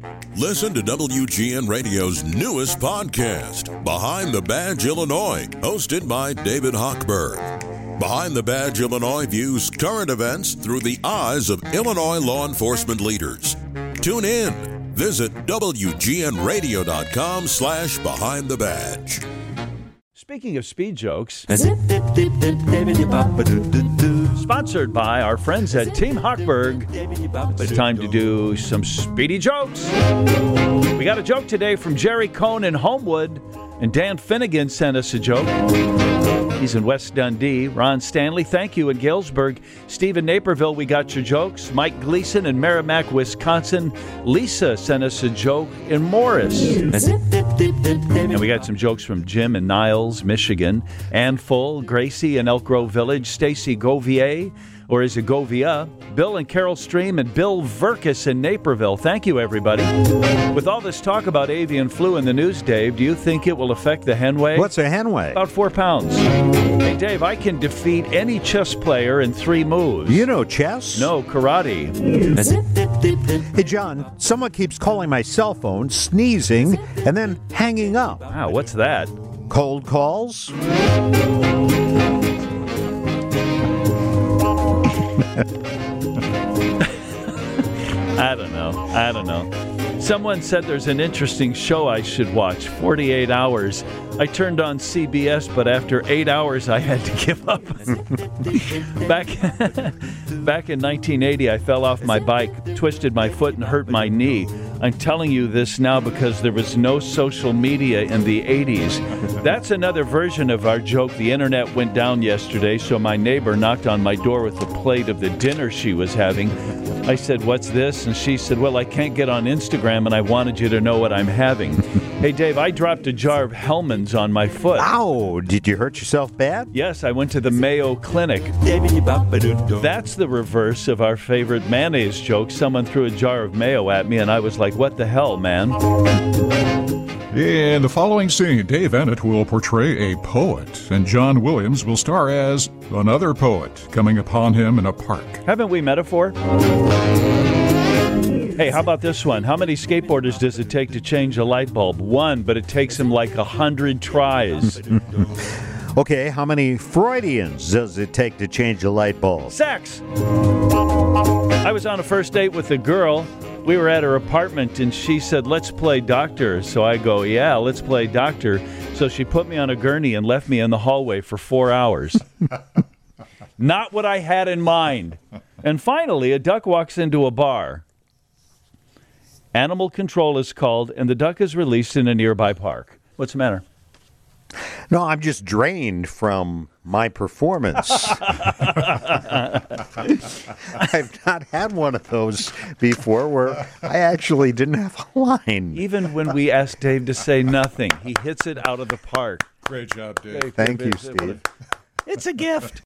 Listen to WGN Radio's newest podcast, Behind the Badge Illinois, hosted by David Hochberg. Behind the Badge Illinois views current events through the eyes of Illinois law enforcement leaders. Tune in. Visit WGNRadio.com/Behind the Badge. Speaking of speed jokes, sponsored by our friends at Team Hochberg, it's time to do some speedy jokes. We got a joke today from Jerry Cohn in Homewood, and Dan Finnegan sent us a joke. He's in West Dundee. Ron Stanley, thank you in Galesburg. Steve in Naperville, we got your jokes. Mike Gleason in Merrimack, Wisconsin. Lisa sent us a joke in Morris. And we got some jokes from Jim in Niles, Michigan. Ann Full, Gracie in Elk Grove Village. Stacy Govier, or is it Govia? Bill and Carol Stream, and Bill Verkus in Naperville. Thank you, everybody. With all this talk about avian flu in the news, Dave, do you think it will affect the hen weigh? What's a hen weigh? About 4 pounds. Hey, Dave, I can defeat any chess player in 3 moves. You know chess? No, karate. Hey, John, someone keeps calling my cell phone, sneezing, and then hanging up. Wow, what's that? Cold calls? I don't know. Someone said there's an interesting show I should watch, 48 Hours. I turned on CBS, but after 8 hours, I had to give up. Back in 1980, I fell off my bike, twisted my foot, and hurt my knee. I'm telling you this now because there was no social media in the 80s. That's another version of our joke. The internet went down yesterday, so my neighbor knocked on my door with a plate of the dinner she was having. I said, "What's this?" And she said, "Well, I can't get on Instagram, and I wanted you to know what I'm having." Hey, Dave, I dropped a jar of Hellmann's on my foot. Ow! Did you hurt yourself bad? Yes, I went to the Mayo Clinic. That's the reverse of our favorite mayonnaise joke. Someone threw a jar of mayo at me, and I was like, "What the hell, man?" In the following scene, Dave Ennett will portray a poet, and John Williams will star as another poet coming upon him in a park. Haven't we metaphor? Hey, how about this one? How many skateboarders does it take to change a light bulb? 1, but it takes him like 100 tries. Okay, how many Freudians does it take to change a light bulb? Sex! I was on a first date with a girl. We were at her apartment, and she said, "Let's play doctor." So I go, "Yeah, let's play doctor." So she put me on a gurney and left me in the hallway for 4 hours. Not what I had in mind. And finally, a duck walks into a bar. Animal control is called, and the duck is released in a nearby park. What's the matter? No, I'm just drained from my performance. I've not had one of those before where I actually didn't have a line. Even when we ask Dave to say nothing, he hits it out of the park. Great job, Dave. Thank you, Steve. It's a gift.